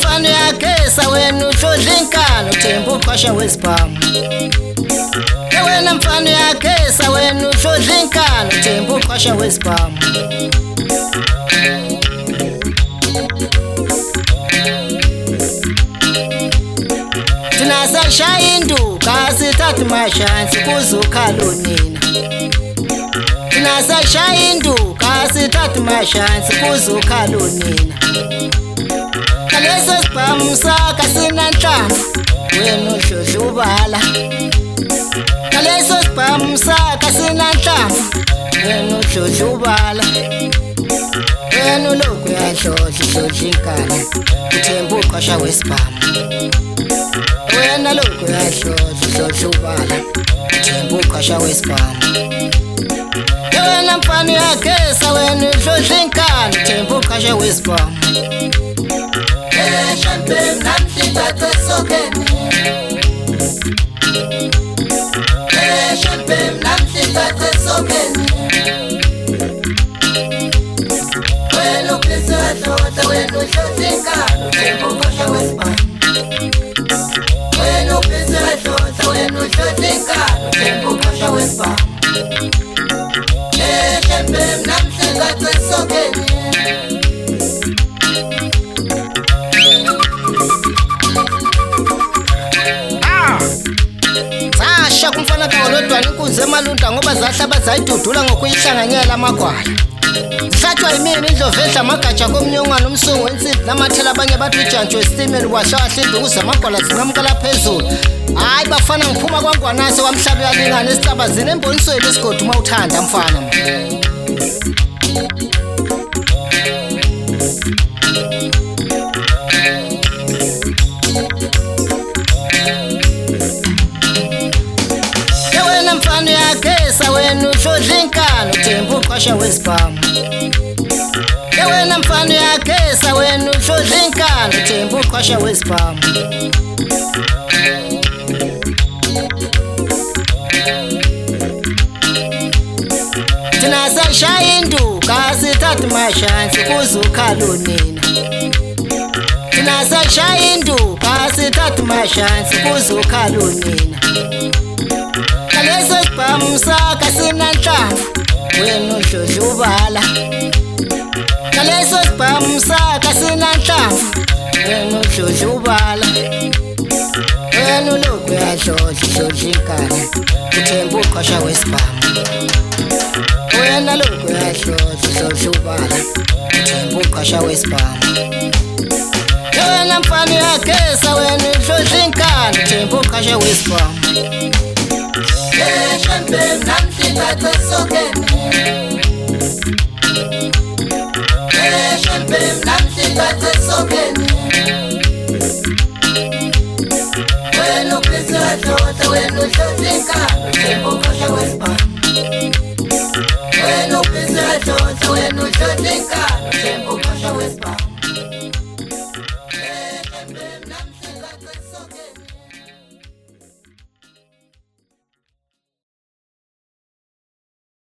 mfano yakesa wena ushodlinkana uthemba uqhasha wesibhamu wena mfano yakesa wena ushodlinkana uthemba uqhasha wesibhamu thina sashaya induka sithatha mashansi kuzukhala unina thina sashaya induka sithatha mashansi kuzukhala unina leso sibhamu sakha sinanhlamvu wena uhlodlubala leso sibhamu sakha sinanhlamvu wena uhlodlubala wena ulokhu uyahlodlinkana uthemba uqhasha wesibhamu wena lokhu uyahlodlubala uthemba uqhasha wesibhamu wena mfana yakesa wena uhlodlinkana uthemba uqhasha wesibhamu champagne namhliphathe sokeni champagne namhliphathe sokeni wena uphezadloda wena uhlodlinkana uthemba uqhasha wesibhamu wena uphezadloda wena uhlodlinkana uthemba uqhasha wesibhamu champagne namhliphathe sokeni kumfana kaolodwana inkunzi emalunta ngoba zahlaba zayidudula ngokuyihlanganyela amagwala zihlathwa yimini indlovu edla amagatsha komnyongwana umsungu wensimbi namathela abanye bathi ujantshi wesitimela wahlawahla induku zamagwala zinqamukela phezulu hayi bafana ngiphuma kwangwanase wamhlaba uyalingana esicabazini embonisweni isigodi uma uthanda mfana mfano yakesa wena ushodlinkana uthemba uqhasha wesibhamu wena mfano yakesa wena ushodlinkana uthemba uqhasha wesibhamu thina sashaya induka sithatha mashansi kuzukhala unina thina sashaya induka sithatha mashansi kuzukhala unina leso sibhamu sakha sinanhlamvu wena uhlodlubala leso sibhamu sakha sinanhlamvu wena uhlodlubala wena ulokhu uyahlodlinkana uthemba uqhasha wesibhamu wena lokhu uyahlodlubala uthemba uqhasha wesibhamu wena mfana yakesa wena uhlodlinkana uthemba uqhasha wesibhamu champagne namhliphathe sokeni champagne namhliphathe sokeni wena uphezadloda wena uhlodlinkana uthemba uqhasha wesibhamu wena uphezadloda wena uhlodlinkana uthemba